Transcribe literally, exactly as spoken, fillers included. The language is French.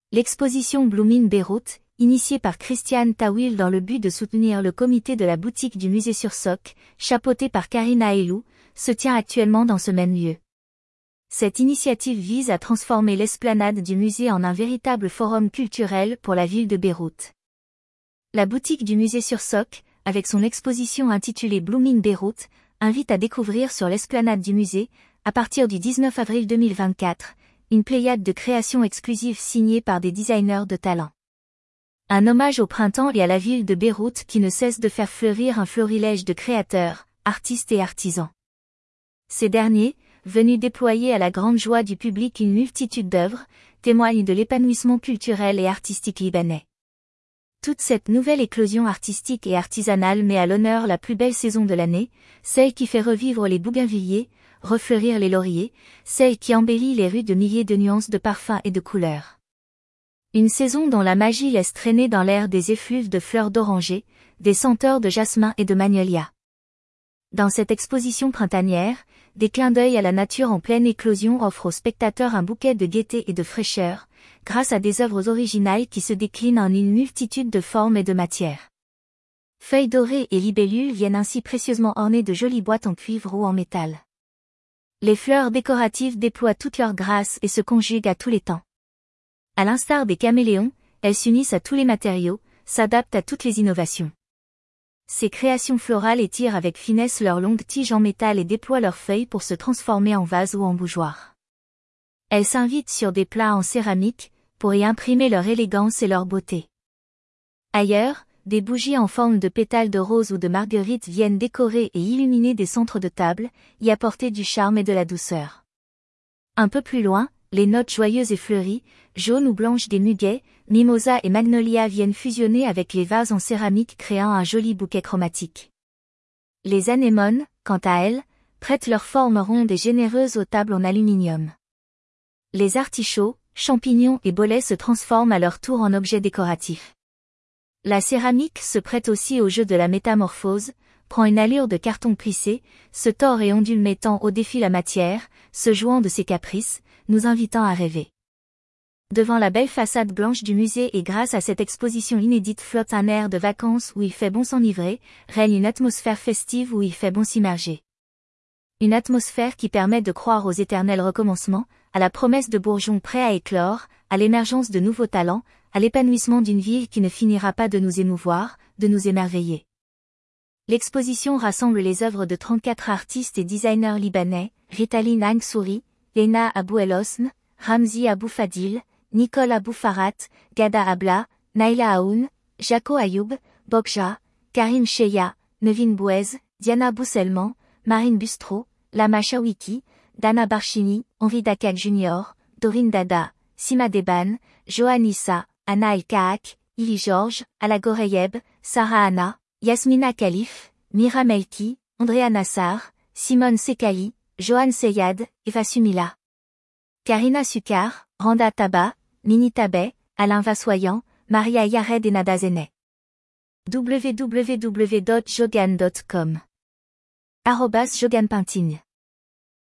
L'exposition Bloom in Beyrouth, initiée par Christiane Tawil dans le but de soutenir le comité de la boutique du musée sur Soc, chapeauté par Karina Elou, se tient actuellement dans ce même lieu. Cette initiative vise à transformer l'esplanade du musée en un véritable forum culturel pour la ville de Beyrouth. La boutique du musée sur Soc, avec son exposition intitulée Bloom in Beyrouth, invite à découvrir sur l'esplanade du musée, à partir du dix-neuf avril deux mille vingt-quatre, une pléiade de créations exclusives signées par des designers de talent. Un hommage au printemps et à la ville de Beyrouth qui ne cesse de faire fleurir un florilège de créateurs, artistes et artisans. Ces derniers, venus déployer à la grande joie du public une multitude d'œuvres, témoignent de l'épanouissement culturel et artistique libanais. Toute cette nouvelle éclosion artistique et artisanale met à l'honneur la plus belle saison de l'année, celle qui fait revivre les bougainvilliers, refleurir les lauriers, celle qui embellit les rues de milliers de nuances de parfums et de couleurs. Une saison dont la magie laisse traîner dans l'air des effluves de fleurs d'oranger, des senteurs de jasmin et de magnolia. Dans cette exposition printanière, des clins d'œil à la nature en pleine éclosion offrent aux spectateurs un bouquet de gaieté et de fraîcheur, grâce à des œuvres originales qui se déclinent en une multitude de formes et de matières. Feuilles dorées et libellules viennent ainsi précieusement orner de jolies boîtes en cuivre ou en métal. Les fleurs décoratives déploient toute leur grâce et se conjuguent à tous les temps. À l'instar des caméléons, elles s'unissent à tous les matériaux, s'adaptent à toutes les innovations. Ces créations florales étirent avec finesse leurs longues tiges en métal et déploient leurs feuilles pour se transformer en vase ou en bougeoir. Elles s'invitent sur des plats en céramique, pour y imprimer leur élégance et leur beauté. Ailleurs, des bougies en forme de pétales de rose ou de marguerite viennent décorer et illuminer des centres de table, y apporter du charme et de la douceur. Un peu plus loin, les notes joyeuses et fleuries, jaunes ou blanches des muguets, mimosa et magnolia viennent fusionner avec les vases en céramique créant un joli bouquet chromatique. Les anémones, quant à elles, prêtent leur forme ronde et généreuse aux tables en aluminium. Les artichauts, champignons et bolets se transforment à leur tour en objets décoratifs. La céramique se prête aussi au jeu de la métamorphose, prend une allure de carton plissé, se tord et ondule mettant au défi la matière, se jouant de ses caprices, nous invitant à rêver. Devant la belle façade blanche du musée et grâce à cette exposition inédite flotte un air de vacances où il fait bon s'enivrer, règne une atmosphère festive où il fait bon s'immerger. Une atmosphère qui permet de croire aux éternels recommencements, à la promesse de bourgeons prêts à éclore, à l'émergence de nouveaux talents, à l'épanouissement d'une ville qui ne finira pas de nous émouvoir, de nous émerveiller. L'exposition rassemble les œuvres de trente-quatre artistes et designers libanais, Ritaline Ang-Souri, Lena Abou El Hosn, Ramzi Abou Fadil, Nicole Abou Farat, Gada Abla, Naila Aoun, Jaco Ayoub, Bokja, Karim Cheya, Nevin Bouez, Diana Bousselman, Marine Bustro, Lama Chawiki, Dana Barchini, Henri Dakak Junior, Dorine Dada, Sima Deban, Johan Issa, Anna El Kaak, Ili Georges, Ala Goreyeb, Sarah Anna, Yasmina Khalif, Mira Melki, Andrea Nassar, Simone Sekai, Johan Seyad, Eva Sumila. Karina Sukar, Randa Taba, Mini Tabet, Alain Vassoyan, Maria Yared et Nada Zenet. w w w point jogan point com arobase jogan pintine